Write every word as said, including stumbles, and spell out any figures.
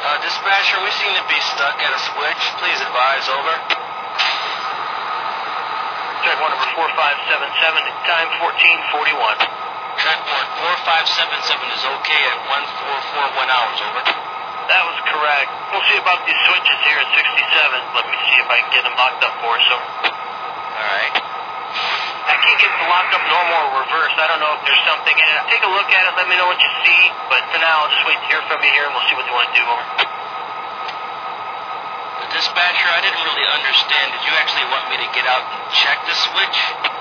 Uh, dispatcher, we seem to be stuck at a switch. Please advise, over. Track one number four five seven seven, time fourteen forty-one. Track one, four five seven seven is okay at one four four one hours, over. That was correct. We'll see about these switches here at sixty-seven. Let me see if I can get them locked up for us, over. Alright. I can't get the lock up normal or reverse. I don't know if there's something in it. Take a look at it, let me know what you see. But for now, I'll just wait to hear from you here, and we'll see what you want to do, over. The dispatcher, I didn't really understand. Did you actually want me to get out and check the switch?